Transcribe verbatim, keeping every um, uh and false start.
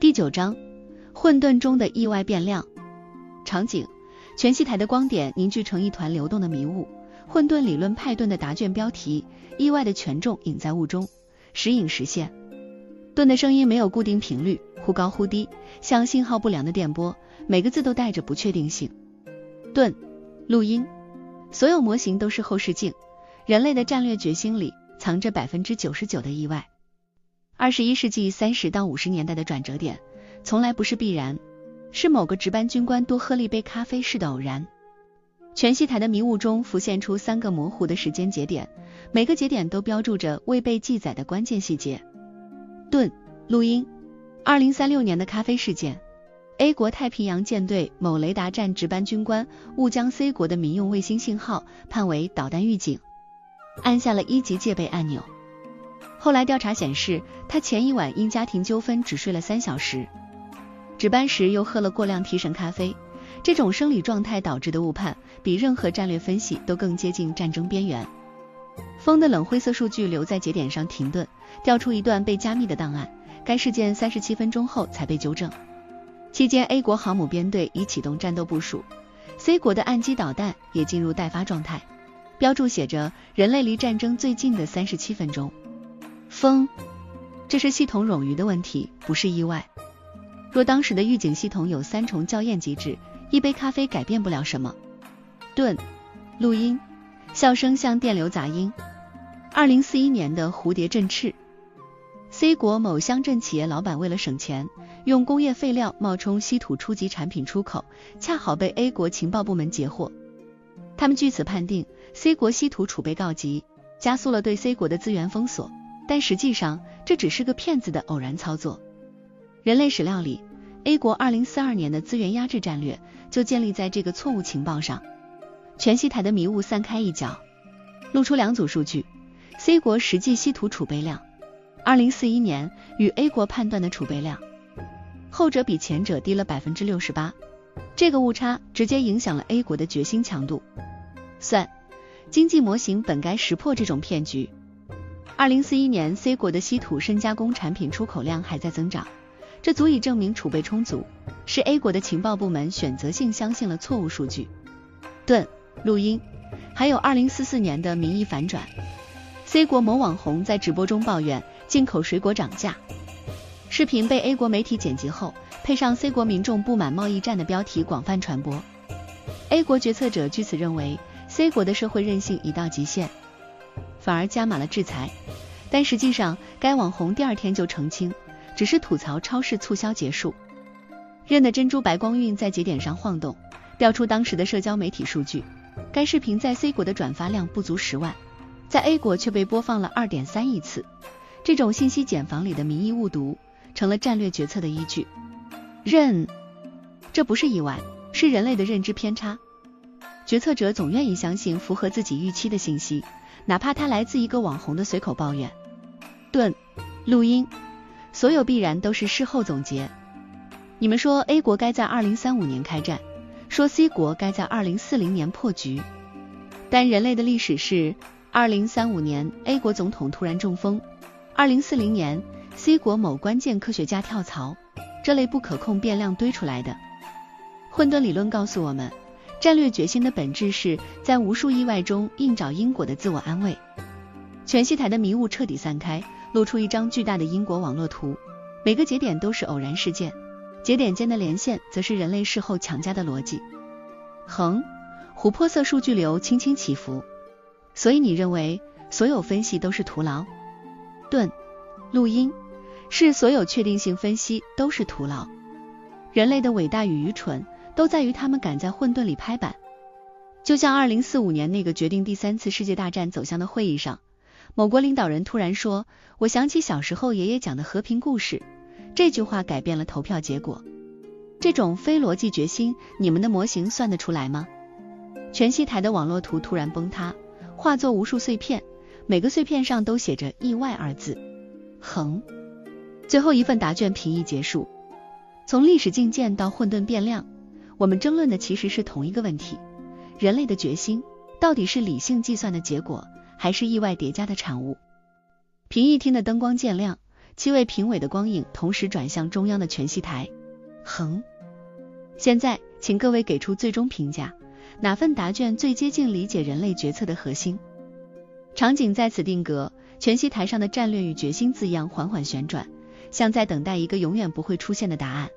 第九章，混沌中的意外变量。场景：全息台的光点凝聚成一团流动的迷雾。混沌理论派顿的答卷标题：意外的权重隐在雾中，时隐时现。顿的声音没有固定频率，忽高忽低，像信号不良的电波，每个字都带着不确定性。顿，录音。所有模型都是后视镜，人类的战略决心里藏着 百分之九十九 的意外。二十一世纪三十到五十年代的转折点，从来不是必然，是某个值班军官多喝了一杯咖啡式的偶然。全息台的迷雾中浮现出三个模糊的时间节点，每个节点都标注着未被记载的关键细节。顿，录音。二零三六年的咖啡事件， A 国太平洋舰队某雷达站值班军官误将 C 国的民用卫星信号判为导弹预警，按下了一级戒备按钮。后来调查显示，他前一晚因家庭纠纷只睡了三小时，值班时又喝了过量提神咖啡。这种生理状态导致的误判，比任何战略分析都更接近战争边缘。风的冷灰色数据留在节点上停顿，调出一段被加密的档案，该事件三十七分钟后才被纠正。期间 A 国航母编队已启动战斗部署， C 国的岸基导弹也进入待发状态，标注写着人类离战争最近的三十七分钟。风，这是系统冗余的问题，不是意外。若当时的预警系统有三重校验机制，一杯咖啡改变不了什么。顿，录音。笑声像电流杂音。二零四一年的蝴蝶振翅。 C 国某乡镇企业老板为了省钱，用工业废料冒充稀土初级产品出口，恰好被 A 国情报部门截获。他们据此判定 C 国稀土储备告急，加速了对 C 国的资源封锁，但实际上这只是个骗子的偶然操作。人类史料里， A 国二零四二年的资源压制战略就建立在这个错误情报上。全息台的迷雾散开一角，露出两组数据。 C 国实际稀土储备量二零四一年与 A 国判断的储备量，后者比前者低了 百分之六十八， 这个误差直接影响了 A 国的决心强度。算，经济模型本该识破这种骗局。二零四一年 C 国的稀土深加工产品出口量还在增长，这足以证明储备充足，是 A 国的情报部门选择性相信了错误数据。顿，录音。还有二零四四年的民意反转， C 国某网红在直播中抱怨进口水果涨价，视频被 A 国媒体剪辑后，配上 C 国民众不满贸易战的标题广泛传播。 A 国决策者据此认为 C 国的社会韧性已到极限，反而加码了制裁，但实际上该网红第二天就澄清，只是吐槽超市促销结束。认的珍珠白光晕在节点上晃动，调出当时的社交媒体数据，该视频在 C 国的转发量不足十万，在 A 国却被播放了 二点三亿次。这种信息茧房里的民意误读成了战略决策的依据。认，这不是意外，是人类的认知偏差。决策者总愿意相信符合自己预期的信息，哪怕它来自一个网红的随口抱怨。顿，录音。所有必然都是事后总结。你们说 A 国该在二零三五年开战，说 C 国该在二零四零年破局，但人类的历史是二零三五年 A 国总统突然中风，二零四零年 C 国某关键科学家跳槽，这类不可控变量堆出来的。混沌理论告诉我们，战略决心的本质是在无数意外中硬找因果的自我安慰。全息台的迷雾彻底散开，露出一张巨大的因果网络图，每个节点都是偶然事件，节点间的连线则是人类事后强加的逻辑。横，琥珀色数据流轻轻起伏，所以你认为所有分析都是徒劳。顿，录音。是所有确定性分析都是徒劳。人类的伟大与愚蠢都在于他们敢在混沌里拍板。就像二零四五年那个决定第三次世界大战走向的会议上，某国领导人突然说，我想起小时候爷爷讲的和平故事，这句话改变了投票结果。这种非逻辑决心，你们的模型算得出来吗？全息台的网络图突然崩塌，化作无数碎片，每个碎片上都写着意外二字。横，最后一份答卷评议结束。从历史进谏到混沌变量，我们争论的其实是同一个问题，人类的决心到底是理性计算的结果，还是意外叠加的产物？评议厅的灯光渐亮， 七位评委的光影同时转向中央的全息台。横。现在，请各位给出最终评价，哪份答卷最接近理解人类决策的核心？场景在此定格，全息台上的战略与决心字样缓缓旋转，像在等待一个永远不会出现的答案。